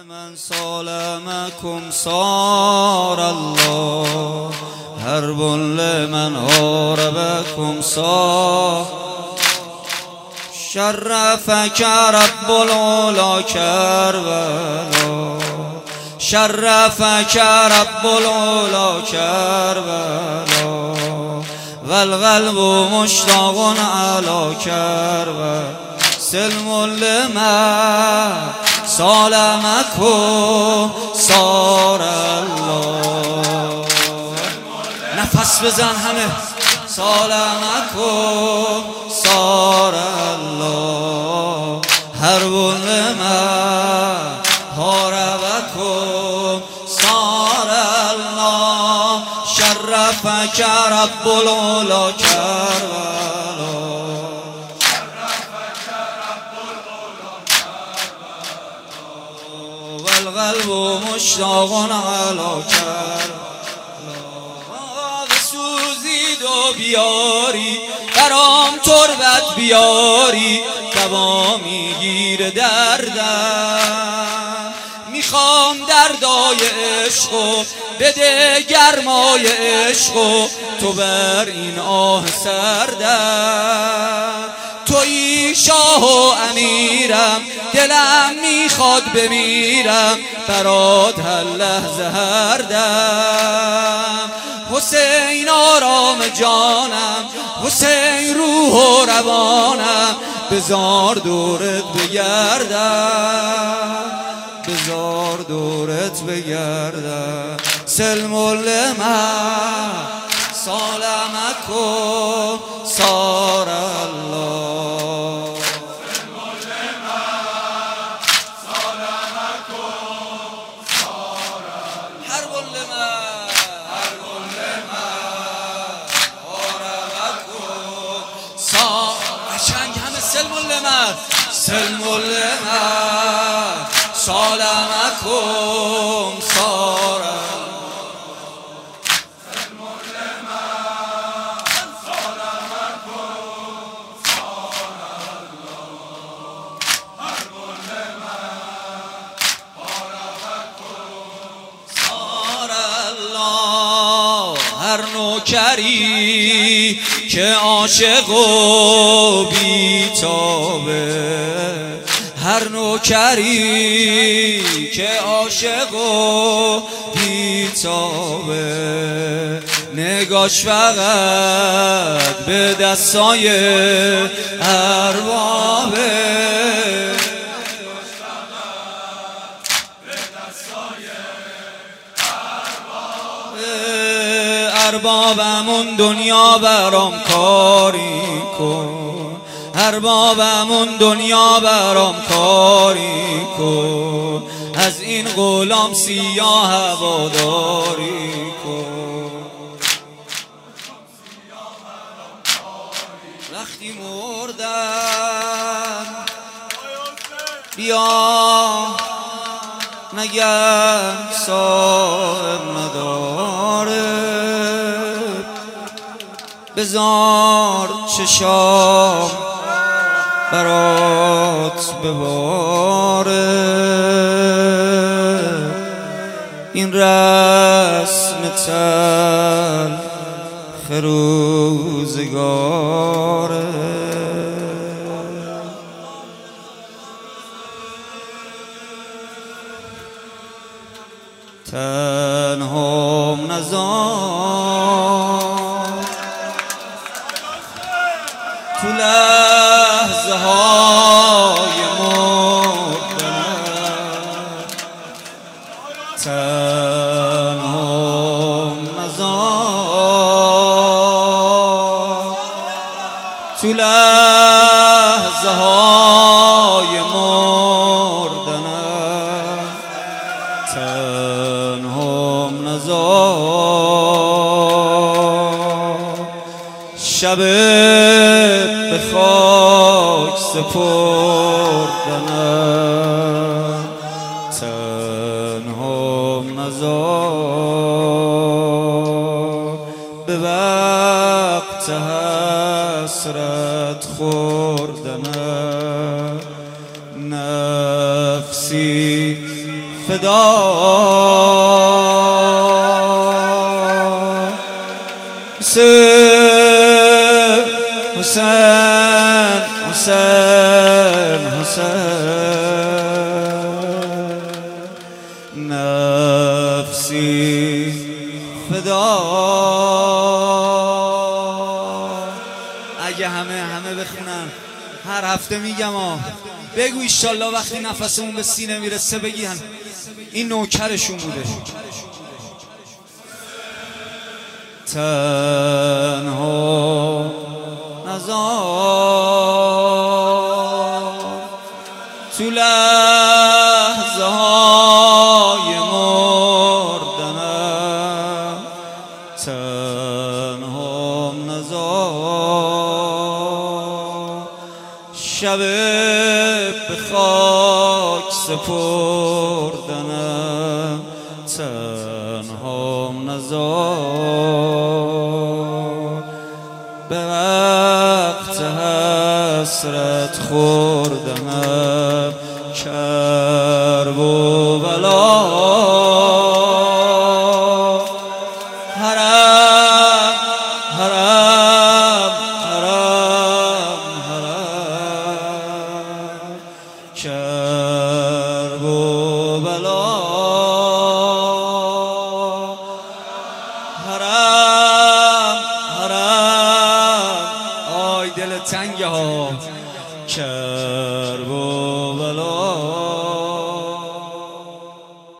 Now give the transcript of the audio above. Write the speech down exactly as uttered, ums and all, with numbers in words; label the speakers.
Speaker 1: من سالمكم صار الله حرب لمن حاربكم صار شرفك رب العلا کربلا شرفك رب العلا کربلا والقلب مشتاق على کربلا سلم لمن سالمكم صار الله. نفس بزن همه. سالمكم صار الله حرب لمن حاربكم صار الله شرفك رب العلا کربلا والقلب مشتاق على کربلا سوزید و بیاری برام تربت بیاری دوا میگیر دردم میخوام دردای عشق و بده گرمای عشق و تو بر این آه سردم تویی شاه و امیرم دلم میخواد بمیرم برات هر لحظه هر دم حسین آرام جانم حسین روح و روانم بزار دورت بگردم بزار دورت بگردم سلم لمن سالمکم صار الله حرب لمن حرب لمن حاربكم صار قشنگ همه سلم لمن سلم لمن سالمکم صار هر نوکری که عاشق و بیتابه هر نوکری که عاشق و بیتابه نگاش فقط به دستای اربابه اربابمون دنیا برام کاری کن اربابمون دنیا برام کاری کن از این غلام سیاه هواداری کن وقتی مردم بیا نگر صاحب نداره بزار چشام برات بباره این رسم تلخ روزگاره تنهام نزار تو لحظه های مردنم تنهام نزار تو لحظه های مردنم تنهام نزار شب به خاک سپردنم تنهام نزار به وقت حسرت خوردنم نفسی فدا حسین حسین حسین حسین نفسی فدا. اگه همه همه بخونن هر هفته میگم ها بگو ایشالله وقتی نفسمون به سینه میرسه بگیهن این نوکرشون بوده. تنها نزار تو لحظه های مردنم، تنها نزار شب به خاک سپردنم، تنها نزار به وقت حسرت خوردنم، کرب و بلا حرم حرم حرم حرم کرب و بلا حرم حرم. آی دل تنگه ها کرب